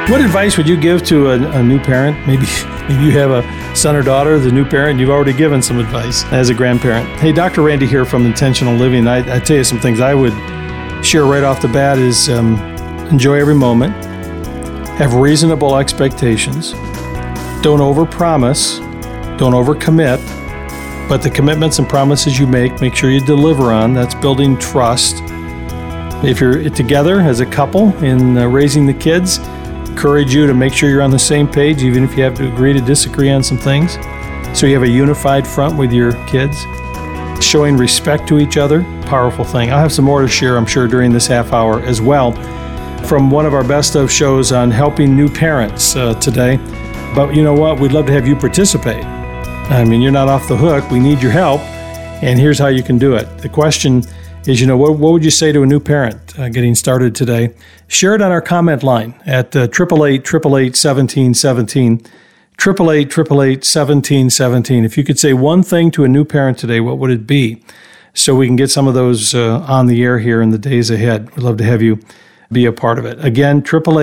What advice would you give to a new parent? Maybe you have a son or daughter, the new parent, you've already given some advice as a grandparent. Hey, Dr. Randy here from Intentional Living. I tell you some things I would share right off the bat is enjoy every moment, have reasonable expectations, don't overpromise, don't overcommit, but the commitments and promises you make sure you deliver on. That's building trust. If you're together as a couple in raising the kids, encourage you to make sure you're on the same page, even if you have to agree to disagree on some things. So you have a unified front with your kids. Showing respect to each other, powerful thing. I'll have some more to share, I'm sure, during this half hour as well, from one of our best of shows on helping new parents today. But you know what? We'd love to have you participate. I mean, you're not off the hook. We need your help. And here's how you can do it. The question is, what would you say to a new parent getting started today? Share it on our comment line at 888-888-1717, 888-888-1717. If you could say one thing to a new parent today, what would it be? So we can get some of those on the air here in the days ahead. We'd love to have you be a part of it. Again,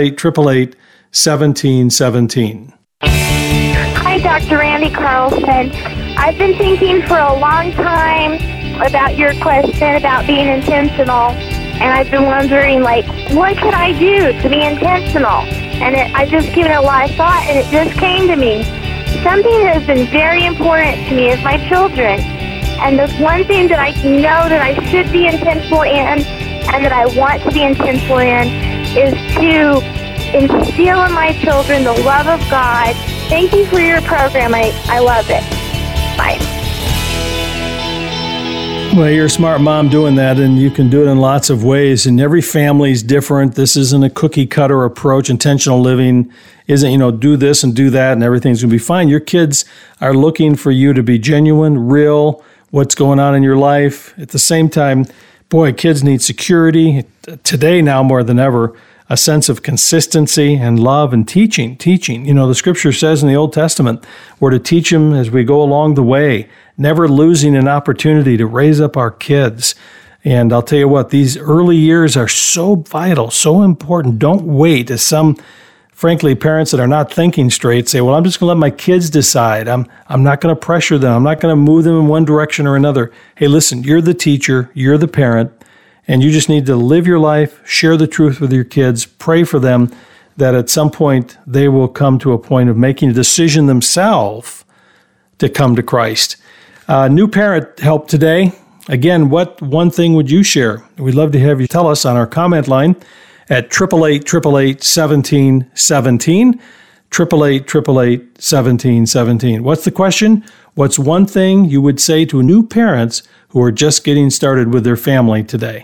888-888-1717. Hi, Dr. Randy Carlson. I've been thinking for a long time about your question about being intentional, and I've been wondering, what could I do to be intentional? And I've just given it a lot of thought, and it just came to me. Something that has been very important to me is my children. And the one thing that I know that I should be intentional in, and that I want to be intentional in, is to instill in my children the love of God. Thank you for your program. I love it. Bye. Well, you're a smart mom doing that, and you can do it in lots of ways, and every family's different. This isn't a cookie-cutter approach. Intentional living isn't, do this and do that, and everything's going to be fine. Your kids are looking for you to be genuine, real, what's going on in your life. At the same time, boy, kids need security. Today, now more than ever, a sense of consistency and love and teaching. The Scripture says in the Old Testament, we're to teach them as we go along the way, never losing an opportunity to raise up our kids. And I'll tell you what, these early years are so vital, so important. Don't wait, as some, frankly, parents that are not thinking straight say, well, I'm just going to let my kids decide. I'm not going to pressure them. I'm not going to move them in one direction or another. Hey, listen, you're the teacher, you're the parent, and you just need to live your life, share the truth with your kids, pray for them that at some point they will come to a point of making a decision themselves to come to Christ. New parent help today. Again, what one thing would you share? We'd love to have you tell us on our comment line at 888-888-1717, 888-888-1717. What's the question? What's one thing you would say to new parents who are just getting started with their family today?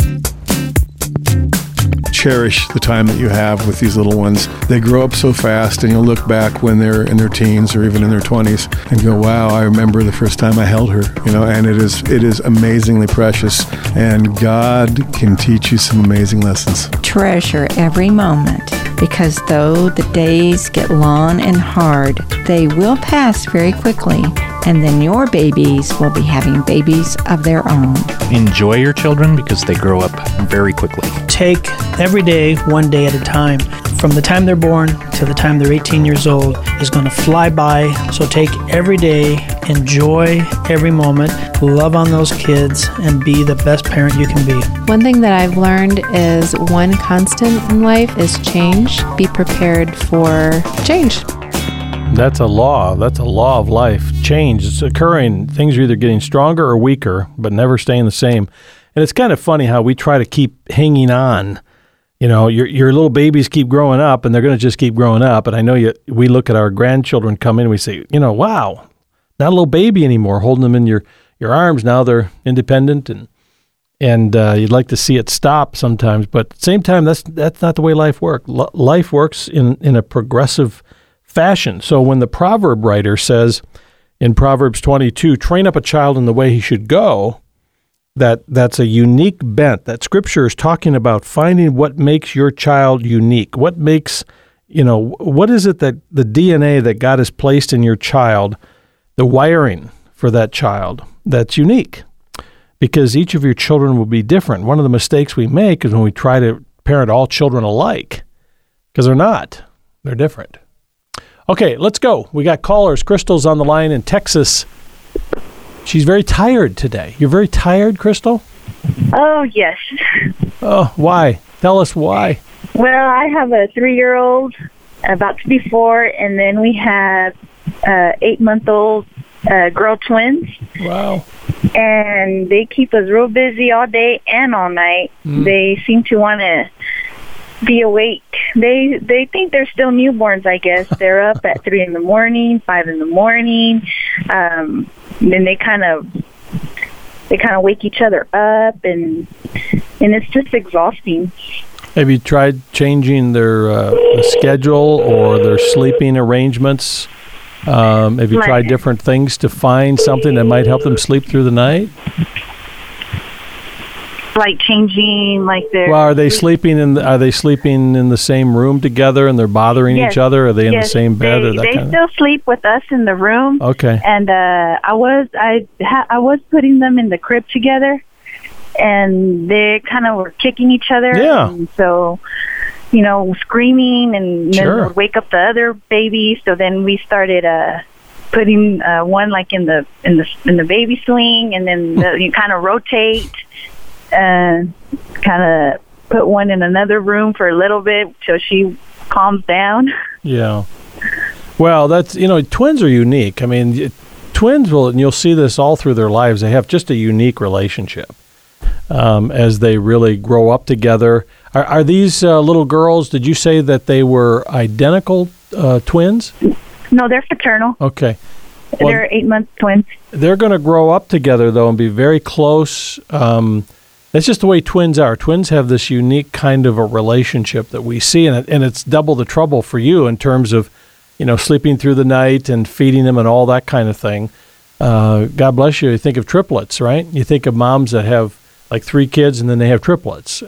Cherish the time that you have with these little ones. They grow up so fast, and you'll look back when they're in their teens or even in their 20s and go, wow, I remember the first time I held her, and it is amazingly precious, and God can teach you some amazing lessons. Treasure every moment, because though the days get long and hard, they will pass very quickly, and then your babies will be having babies of their own. Enjoy your children because they grow up very quickly. Take every day, one day at a time. From the time they're born to the time they're 18 years old is going to fly by. So take every day, enjoy every moment, love on those kids, and be the best parent you can be. One thing that I've learned is one constant in life is change. Be prepared for change. That's a law. That's a law of life. Change is occurring. Things are either getting stronger or weaker, but never staying the same. And it's kind of funny how we try to keep hanging on. Your little babies keep growing up, and they're going to just keep growing up. And I know we look at our grandchildren come in, and we say, wow, not a little baby anymore, holding them in your arms. Now they're independent, and you'd like to see it stop sometimes. But at the same time, that's not the way life works. Life works in a progressive fashion. So when the proverb writer says in Proverbs 22, train up a child in the way he should go, that's a unique bent. That Scripture is talking about finding what makes your child unique. What makes, what is it that the DNA that God has placed in your child, the wiring for that child, that's unique? Because each of your children will be different. One of the mistakes we make is when we try to parent all children alike, because they're not. They're different. Okay, let's go. We got callers. Crystal's on the line in Texas. She's very tired today. You're very tired, Crystal? Oh, yes. Oh, why? Tell us why. Well, I have a 3-year-old, about to be 4, and then we have 8-month-old girl twins. Wow. And they keep us real busy all day and all night. They seem to want to be awake. They think they're still newborns, I guess. They're up at 3 in the morning, 5 in the morning. Then they kind of wake each other up, and it's just exhausting. Have you tried changing their schedule or their sleeping arrangements? Have you tried different things to find something that might help them sleep through the night? Like changing, like their. Well, are they sleeping in the same room together and they're bothering each other? Are they in the same bed or that they kind still sleep with us in the room. Okay. And I was putting them in the crib together, and they kind of were kicking each other. Yeah. And so, screaming, and then would wake up the other baby. So then we started putting one like in the baby swing, and then you kind of rotate. Kind of put one in another room for a little bit till she calms down. Yeah. Well, that's, twins are unique. I mean, twins will, and you'll see this all through their lives, they have just a unique relationship as they really grow up together. Are these little girls, did you say that they were identical twins? No, they're fraternal. Okay. Well, they're 8-month twins. They're going to grow up together, though, and be very close. That's just the way twins are. Twins have this unique kind of a relationship that we see, and it's double the trouble for you in terms of, sleeping through the night and feeding them and all that kind of thing. God bless you. You think of triplets, right? You think of moms that have like 3 kids and then they have triplets.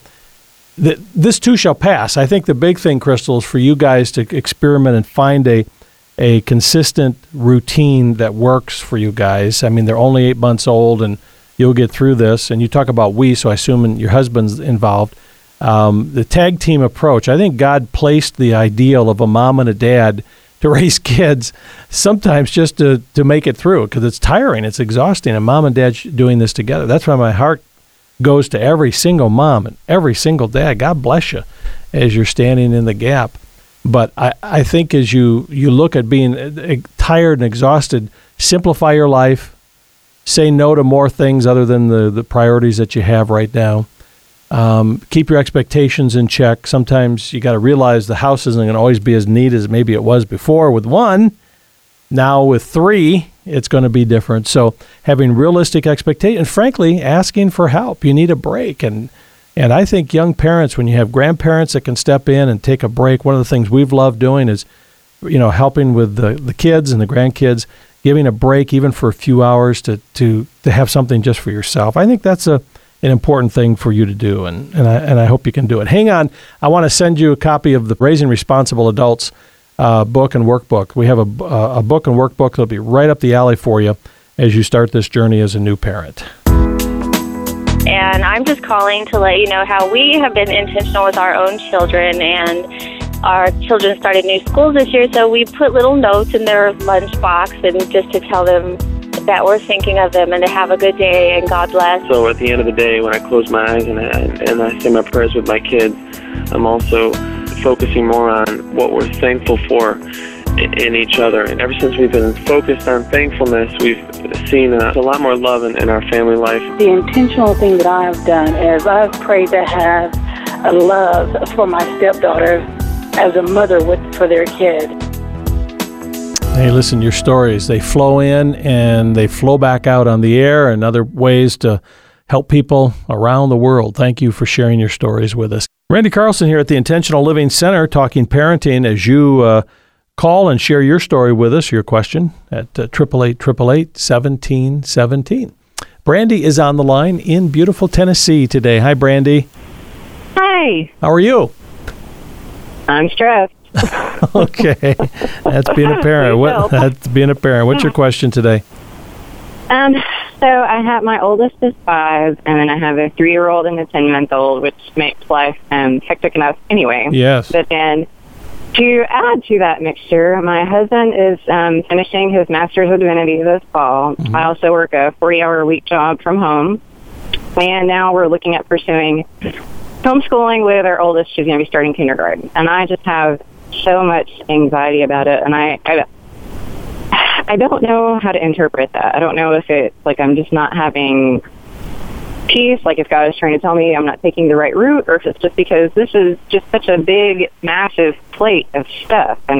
This too shall pass. I think the big thing, Crystal, is for you guys to experiment and find a consistent routine that works for you guys. I mean, they're only 8 months old, and you'll get through this. And you talk about so I assume your husband's involved. The tag team approach, I think God placed the ideal of a mom and a dad to raise kids, sometimes just to make it through, because it's tiring, it's exhausting, and mom and dad doing this together. That's why my heart goes to every single mom and every single dad. God bless you as you're standing in the gap. But I think as you look at being tired and exhausted, simplify your life. Say no to more things other than the priorities that you have right now. Keep your expectations in check. Sometimes you got to realize the house isn't going to always be as neat as maybe it was before with 1. Now with 3, it's going to be different. So having realistic expectations, and frankly, asking for help. You need a break. And I think young parents, when you have grandparents that can step in and take a break, one of the things we've loved doing is, helping with the kids and the grandkids, giving a break even for a few hours to have something just for yourself. I think that's an important thing for you to do, and I hope you can do it. Hang on. I want to send you a copy of the Raising Responsible Adults book and workbook. We have a book and workbook that'll be right up the alley for you as you start this journey as a new parent. And I'm just calling to let you know how we have been intentional with our own children, and our children started new schools this year, so we put little notes in their lunchbox and just to tell them that we're thinking of them and to have a good day and God bless. So at the end of the day, when I close my eyes and I say my prayers with my kids, I'm also focusing more on what we're thankful for in each other. And ever since we've been focused on thankfulness, we've seen a lot more love in our family life. The intentional thing that I have done is I've prayed to have a love for my stepdaughter as a mother for their kid. Hey, listen, your stories, they flow in and they flow back out on the air and other ways to help people around the world. Thank you for sharing your stories with us. Randy Carlson here at the Intentional Living Center talking parenting as you call and share your story with us, your question at 888-888-1717. Brandy is on the line in beautiful Tennessee today. Hi, Brandy. Hi. How are you? I'm stressed. Okay. That's being a parent. That's being a parent. What's your question today? So I have my oldest is 5, and then I have a 3-year-old and a 10-month-old, which makes life hectic enough anyway. Yes. But then To add to that mixture, my husband is finishing his Master's of Divinity this fall. Mm-hmm. I also work a 40-hour-a-week job from home. And now we're looking at pursuing homeschooling with our oldest. She's going to be starting kindergarten. And I just have so much anxiety about it. And I don't know how to interpret that. I don't know if it's like I'm just not having peace, like if God is trying to tell me I'm not taking the right route, or if it's just because this is just such a big, massive plate of stuff. And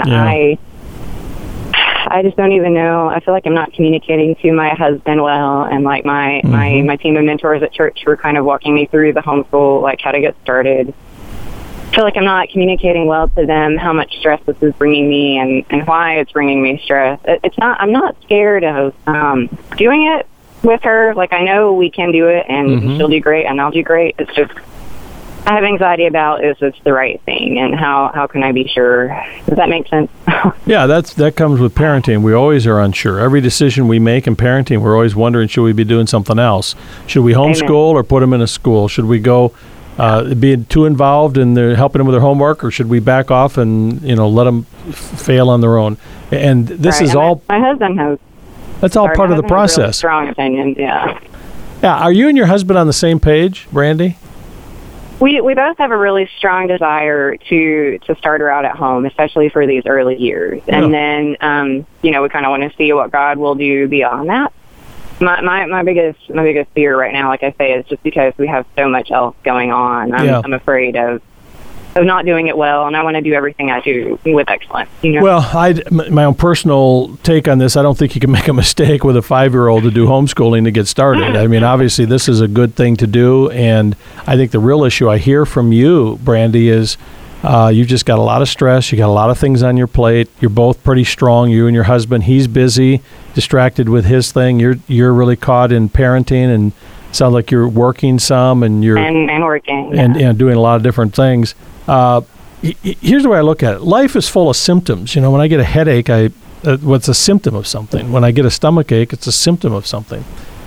I just don't even know. I feel like I'm not communicating to my husband well, and like my team of mentors at church were kind of walking me through the homeschool, like how to get started. I feel like I'm not communicating well to them how much stress this is bringing me and why it's bringing me stress. I'm not scared of doing it with her. Like, I know we can do it, and she'll do great, and I'll do great. It's just I have anxiety about is it's the right thing, and how can I be sure? Does that make sense? Yeah, that comes with parenting. We always are unsure. Every decision we make in parenting, we're always wondering, should we be doing something else? Should we homeschool or put them in a school? Should we go be too involved in helping them with their homework, or should we back off and let them fail on their own? And this is all. My husband has. That's all part of the process. Really strong opinions, yeah. Yeah. Are you and your husband on the same page, Brandy? We both have a really strong desire to start her out at home, especially for these early years. And then, we kind of want to see what God will do beyond that. My biggest fear right now, like I say, is just because we have so much else going on. I'm afraid of not doing it well, and I want to do everything I do with excellence. Well, my own personal take on this, I don't think you can make a mistake with a 5-year-old to do homeschooling to get started. I mean, obviously, this is a good thing to do, and I think the real issue I hear from you, Brandy, is you've just got a lot of stress. You got a lot of things on your plate. You're both pretty strong. You and your husband, he's busy, distracted with his thing. You're really caught in parenting, and sounds like you're working some, and you're and working and doing a lot of different things. Here's the way I look at it. Life is full of symptoms. When I get a headache, what's a symptom of something? When I get a stomach ache, it's a symptom of something.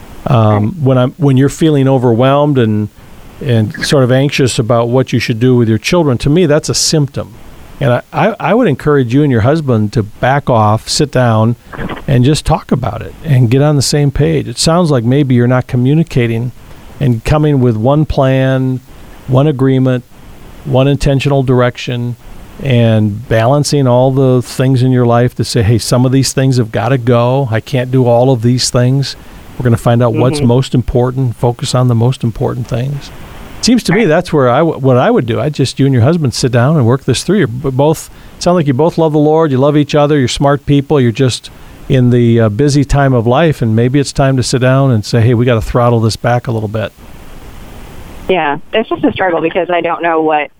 When you're feeling overwhelmed and sort of anxious about what you should do with your children, to me, that's a symptom. And I would encourage you and your husband to back off, sit down, and just talk about it and get on the same page. It sounds like maybe you're not communicating and coming with one plan, one agreement, one intentional direction, and balancing all the things in your life to say, hey, some of these things have got to go. I can't do all of these things. We're going to find out what's most important, focus on the most important things. It seems to me that's where what I would do. You and your husband sit down and work this through. You both sound like you both love the Lord. You love each other. You're smart people. You're just in the busy time of life, and maybe it's time to sit down and say, hey, we got to throttle this back a little bit. Yeah, it's just a struggle because I don't know where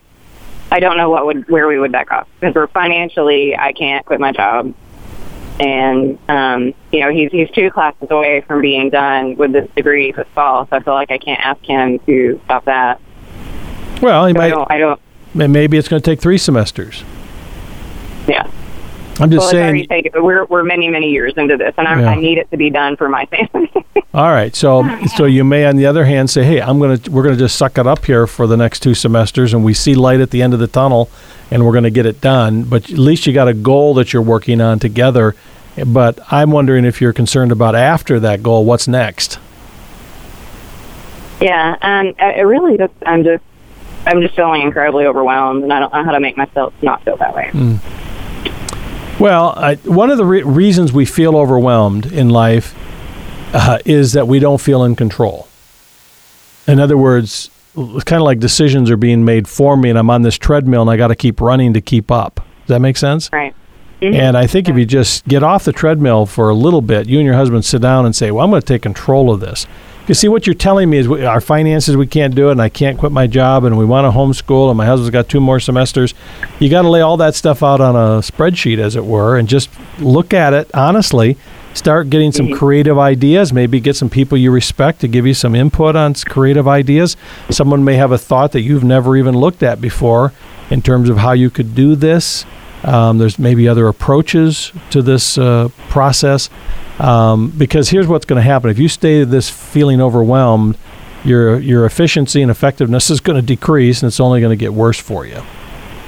we would back off, because we're financially, I can't quit my job, and he's 2 classes away from being done with this degree this fall, so I feel like I can't ask him to stop that. Well, maybe it's going to take 3 semesters. Yeah. I'm just saying. We're many years into this, and I need it to be done for my family. All right, so you may, on the other hand, say, "Hey, we're gonna just suck it up here for the next 2 semesters, and we see light at the end of the tunnel, and we're gonna get it done." But at least you got a goal that you're working on together. But I'm wondering if you're concerned about after that goal, what's next? Yeah, and I'm just feeling incredibly overwhelmed, and I don't know how to make myself not feel that way. Well, one of the reasons we feel overwhelmed in life is that we don't feel in control. In other words, it's kind of like decisions are being made for me, and I'm on this treadmill, and I got to keep running to keep up. Does that make sense? Right. And I think if you just get off the treadmill for a little bit, you and your husband sit down and say, well, I'm going to take control of this. You see, what you're telling me is our finances, we can't do it, and I can't quit my job, and we want to homeschool, and my husband's got 2 more semesters. You got to lay all that stuff out on a spreadsheet, as it were, and just look at it honestly. Start getting some creative ideas. Maybe get some people you respect to give you some input on creative ideas. Someone may have a thought that you've never even looked at before in terms of how you could do this. There's maybe other approaches to this process. Because here's what's going to happen. If you stay this feeling overwhelmed, your efficiency and effectiveness is going to decrease, and it's only going to get worse for you.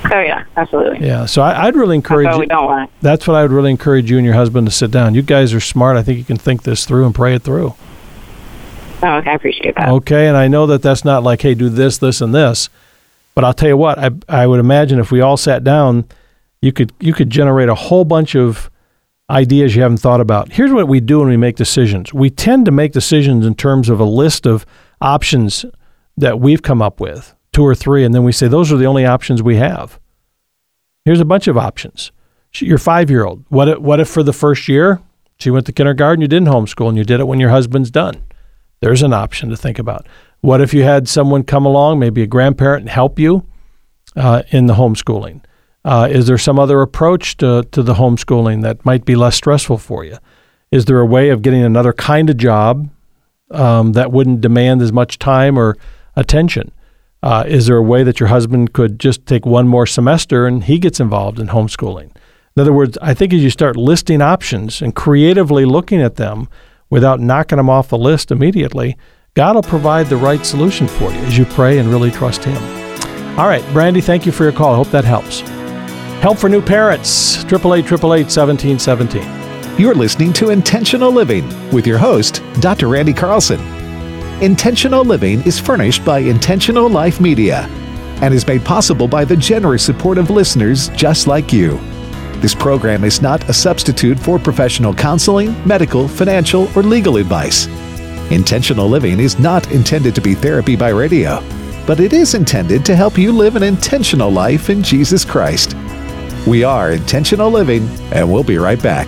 Oh, yeah, absolutely. Yeah, so I'd really encourage That's what we don't want. That's what I would really encourage you and your husband to sit down. You guys are smart. I think you can think this through and pray it through. Oh, okay, I appreciate that. Okay, and I know that that's not like, hey, do this, this, and this. But I'll tell you what, I would imagine if we all sat down, you could generate a whole bunch of ideas you haven't thought about. Here's what we do when we make decisions. We tend to make decisions in terms of a list of options that we've come up with, 2 or 3, and then we say, those are the only options we have. Here's a bunch of options. Your 5-year-old, what if for the first year, she went to kindergarten, you didn't homeschool, and you did it when your husband's done? There's an option to think about. What if you had someone come along, maybe a grandparent, and help you in the homeschooling? Is there some other approach to the homeschooling that might be less stressful for you? Is there a way of getting another kind of job that wouldn't demand as much time or attention? Is there a way that your husband could just take one more semester and he gets involved in homeschooling? In other words, I think as you start listing options and creatively looking at them without knocking them off the list immediately, God will provide the right solution for you as you pray and really trust Him. All right, Brandy, thank you for your call. I hope that helps. Help for new parents, 888-888-1717. You're listening to Intentional Living with your host, Dr. Randy Carlson. Intentional Living is furnished by Intentional Life Media and is made possible by the generous support of listeners just like you. This program is not a substitute for professional counseling, medical, financial, or legal advice. Intentional Living is not intended to be therapy by radio, but it is intended to help you live an intentional life in Jesus Christ. We are Intentional Living, and we'll be right back.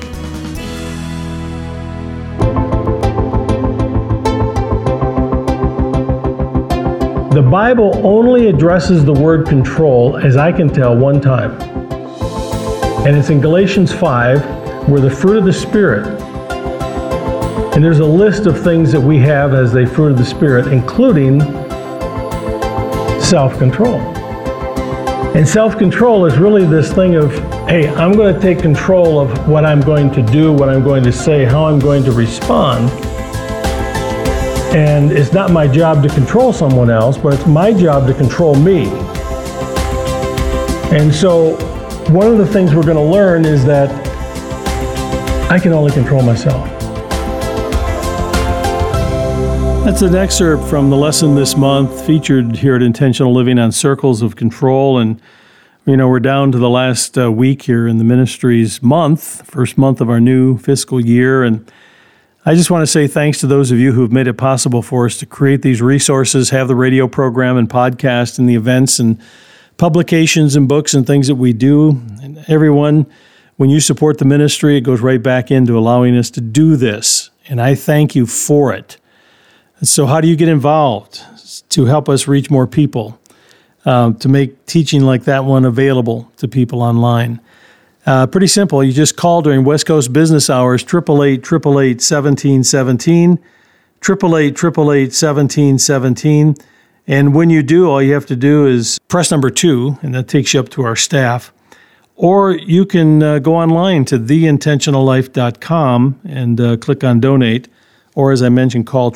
The Bible only addresses the word control, as I can tell, one time. And it's in Galatians 5, where the fruit of the Spirit. And there's a list of things that we have as the fruit of the Spirit, including self-control. And self-control is really this thing of, hey, I'm going to take control of what I'm going to do, what I'm going to say, how I'm going to respond. And it's not my job to control someone else, but it's my job to control me. And so one of the things we're going to learn is that I can only control myself. That's an excerpt from the lesson this month featured here at Intentional Living on Circles of Control. And, you know, we're down to the last week here in the ministry's month, first month of our new fiscal year. And I just want to say thanks to those of you who have made it possible for us to create these resources, have the radio program and podcast and the events and publications and books and things that we do. And everyone, when you support the ministry, it goes right back into allowing us to do this. And I thank you for it. And so how do you get involved to help us reach more people, to make teaching like that one available to people online? Pretty simple. You just call during West Coast business hours, 888-888-1717, 888-888-1717. And when you do, all you have to do is press number 2, and that takes you up to our staff. Or you can go online to theintentionallife.com and click on donate. Or as I mentioned, call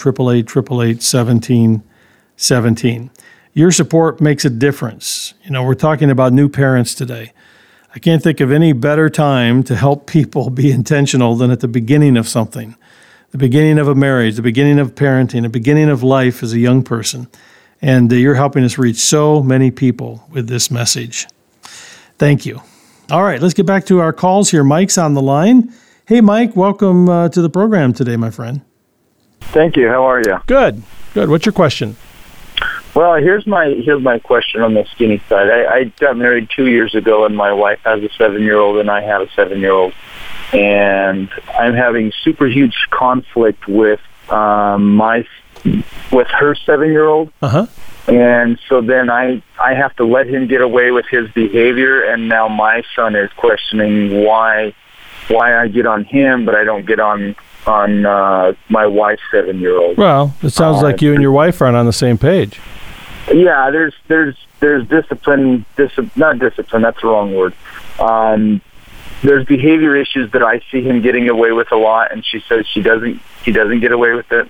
888-888-1717. Your support makes a difference. You know, we're talking about new parents today. I can't think of any better time to help people be intentional than at the beginning of something, the beginning of a marriage, the beginning of parenting, the beginning of life as a young person. And you're helping us reach so many people with this message. Thank you. All right, let's get back to our calls here. Mike's on the line. Hey, Mike, welcome to the program today, my friend. Thank you. How are you? Good. Good. What's your question? Well, here's my question on the skinny side. I got married 2 years ago, and my wife has a 7-year-old, and I have a 7-year-old. And I'm having super huge conflict with her 7-year-old. Uh-huh. And so then I have to let him get away with his behavior, and now my son is questioning why I get on him, but I don't get on my wife's 7-year-old. Well, it sounds like you and your wife aren't on the same page. Yeah, there's discipline, not discipline, that's the wrong word. There's behavior issues that I see him getting away with a lot, and she says he doesn't get away with it.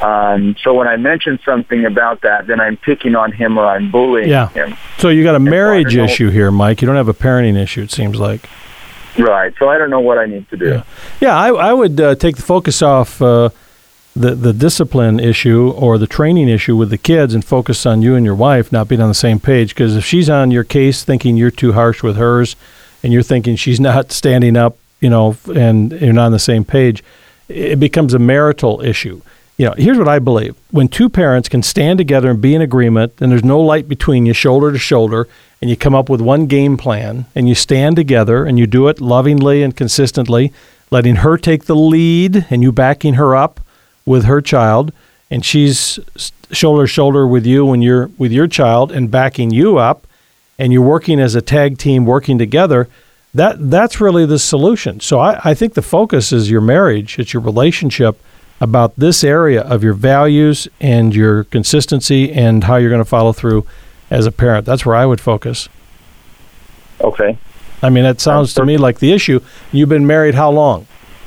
So when I mention something about that, then I'm picking on him or I'm bullying him. So you got a marriage issue here, Mike. You don't have a parenting issue, it seems like. Right. So I don't know what I need to do. Yeah, I would take the focus off the discipline issue or the training issue with the kids and focus on you and your wife not being on the same page. Because if she's on your case thinking you're too harsh with hers and you're thinking she's not standing up, and you're not on the same page, it becomes a marital issue. Here's what I believe. When two parents can stand together and be in agreement and there's no light between you, shoulder to shoulder, and you come up with one game plan and you stand together and you do it lovingly and consistently, letting her take the lead and you backing her up with her child, and she's shoulder to shoulder with you when you're with your child and backing you up, and you're working as a tag team working together, that's really the solution. So I think the focus is your marriage, it's your relationship, about this area of your values and your consistency and how you're going to follow through as a parent. That's where I would focus. Okay. I mean, it sounds to me like the issue. You've been married how long?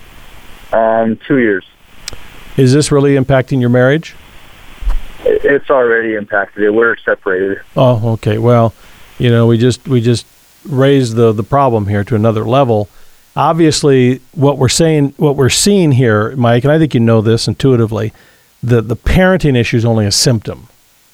2 years. Is this really impacting your marriage? It's already impacted it. We're separated. Oh, okay. Well, we just raised the problem here to another level. Obviously, what we're seeing here, Mike, and I think you know this intuitively, the parenting issue is only a symptom.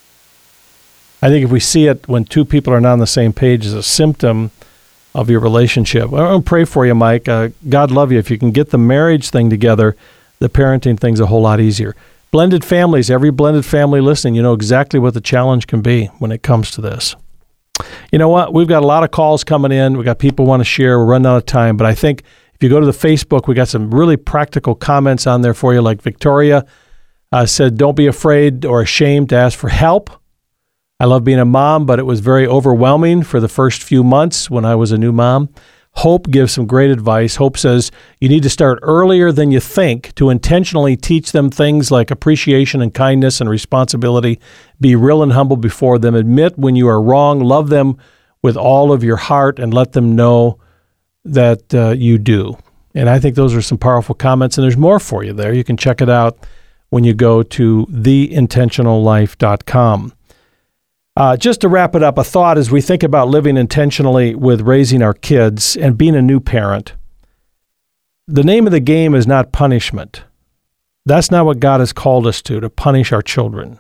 I think if we see it when two people are not on the same page as a symptom of your relationship. I'm going to pray for you, Mike. God love you. If you can get the marriage thing together, the parenting thing's a whole lot easier. Blended families, every blended family listening, you know exactly what the challenge can be when it comes to this. You know what? We've got a lot of calls coming in. We've got people who want to share. We're running out of time. But I think if you go to the Facebook, we got some really practical comments on there for you. Like Victoria said, don't be afraid or ashamed to ask for help. I love being a mom, but it was very overwhelming for the first few months when I was a new mom. Hope gives some great advice. Hope says you need to start earlier than you think to intentionally teach them things like appreciation and kindness and responsibility. Be real and humble before them. Admit when you are wrong. Love them with all of your heart and let them know that you do. And I think those are some powerful comments, and there's more for you there. You can check it out when you go to theintentionallife.com. Just to wrap it up, a thought as we think about living intentionally with raising our kids and being a new parent. The name of the game is not punishment. That's not what God has called us to punish our children.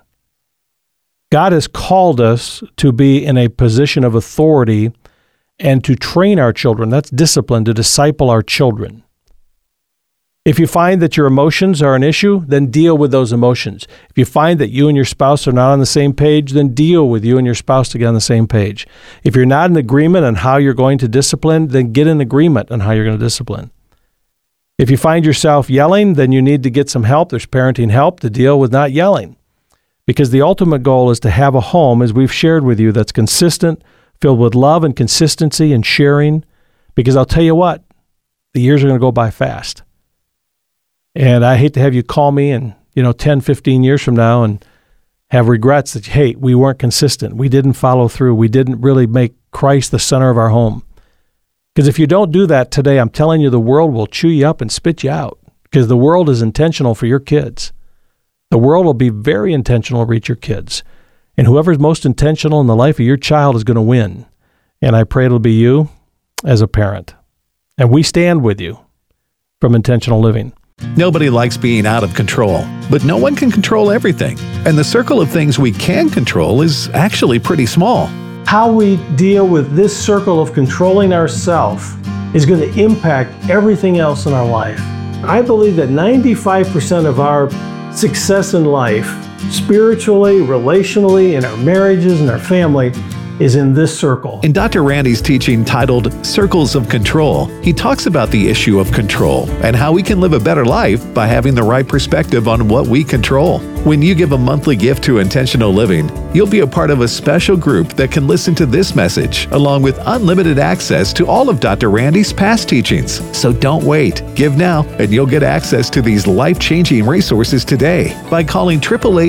God has called us to be in a position of authority and to train our children. That's discipline, to disciple our children. If you find that your emotions are an issue, then deal with those emotions. If you find that you and your spouse are not on the same page, then deal with you and your spouse to get on the same page. If you're not in agreement on how you're going to discipline, then get in agreement on how you're going to discipline. If you find yourself yelling, then you need to get some help. There's parenting help to deal with not yelling. Because the ultimate goal is to have a home, as we've shared with you, that's consistent, filled with love and consistency and sharing. Because I'll tell you what, the years are going to go by fast. And I hate to have you call me in, 10, 15 years from now and have regrets that, hey, we weren't consistent. We didn't follow through. We didn't really make Christ the center of our home. Because if you don't do that today, I'm telling you, the world will chew you up and spit you out. Because the world is intentional for your kids. The world will be very intentional to reach your kids. And whoever's most intentional in the life of your child is going to win. And I pray it'll be you as a parent. And we stand with you from Intentional Living. Nobody likes being out of control, but no one can control everything. And the circle of things we can control is actually pretty small. How we deal with this circle of controlling ourselves is going to impact everything else in our life. I believe that 95% of our success in life, spiritually, relationally, in our marriages and our family, is in this circle. In Dr. Randy's teaching titled Circles of Control, he talks about the issue of control and how we can live a better life by having the right perspective on what we control. When you give a monthly gift to Intentional Living, you'll be a part of a special group that can listen to this message, along with unlimited access to all of Dr. Randy's past teachings. So don't wait. Give now, and you'll get access to these life-changing resources today by calling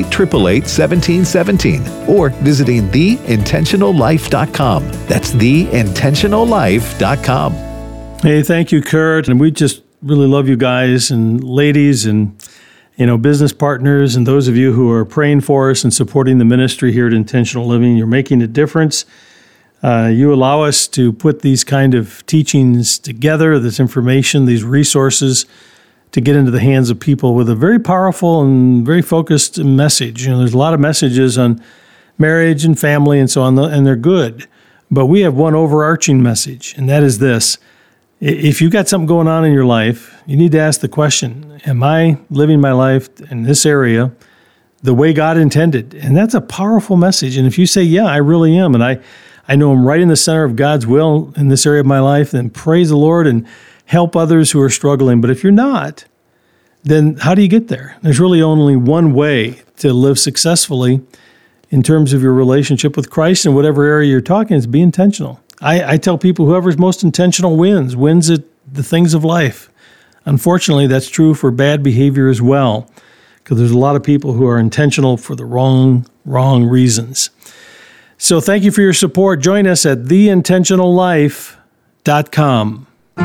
888-888-1717 or visiting theintentionallife.com. That's theintentionallife.com. Hey, thank you, Kurt. And we just really love you guys and ladies. And business partners and those of you who are praying for us and supporting the ministry here at Intentional Living. You're making a difference. You allow us to put these kind of teachings together, this information, these resources, to get into the hands of people with a very powerful and very focused message. There's a lot of messages on marriage and family and so on, and they're good. But we have one overarching message, and that is this. If you've got something going on in your life, you need to ask the question, am I living my life in this area the way God intended? And that's a powerful message. And if you say, yeah, I really am, and I know I'm right in the center of God's will in this area of my life, then praise the Lord and help others who are struggling. But if you're not, then how do you get there? There's really only one way to live successfully in terms of your relationship with Christ in whatever area you're talking, is be intentional. I tell people whoever's most intentional wins at the things of life. Unfortunately, that's true for bad behavior as well, because there's a lot of people who are intentional for the wrong reasons. So thank you for your support. Join us at theintentionallife.com.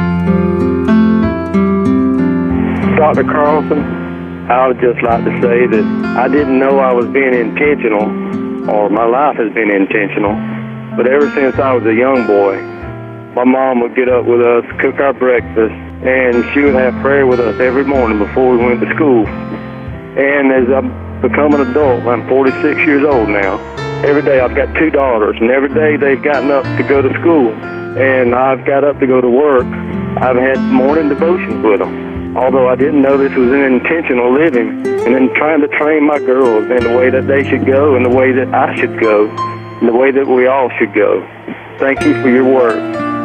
Dr. Carlson, I would just like to say that I didn't know I was being intentional, or my life has been intentional, but ever since I was a young boy, my mom would get up with us, cook our breakfast, and she would have prayer with us every morning before we went to school. And as I've become an adult, I'm 46 years old now, every day I've got 2 daughters, and every day they've gotten up to go to school, and I've got up to go to work. I've had morning devotions with them. Although I didn't know this was an intentional living, and then trying to train my girls in the way that they should go, and the way that I should go, and the way that we all should go. Thank you for your work.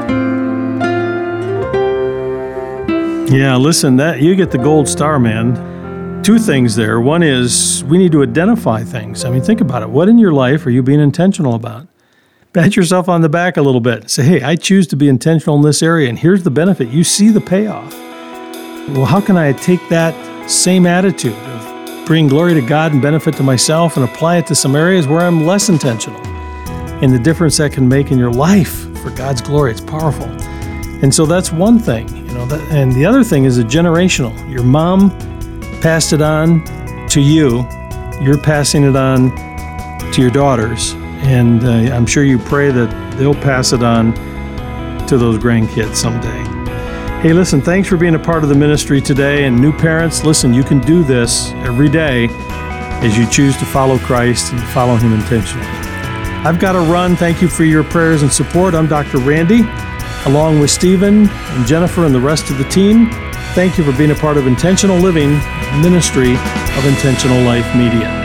Yeah, listen, that you get the gold star, man. 2 things there. One is we need to identify things. I mean, think about it. What in your life are you being intentional about? Pat yourself on the back a little bit. Say, hey, I choose to be intentional in this area, and here's the benefit. You see the payoff. Well, how can I take that same attitude of bring glory to God and benefit to myself and apply it to some areas where I'm less intentional? And the difference that can make in your life for God's glory, it's powerful. And so that's one thing, and the other thing is a generational. Your mom passed it on to you. You're passing it on to your daughters. And I'm sure you pray that they'll pass it on to those grandkids someday. Hey, listen, thanks for being a part of the ministry today. And new parents, listen, you can do this every day as you choose to follow Christ and follow Him intentionally. I've got to run. Thank you for your prayers and support. I'm Dr. Randy, along with Stephen and Jennifer and the rest of the team. Thank you for being a part of Intentional Living, ministry of Intentional Life Media.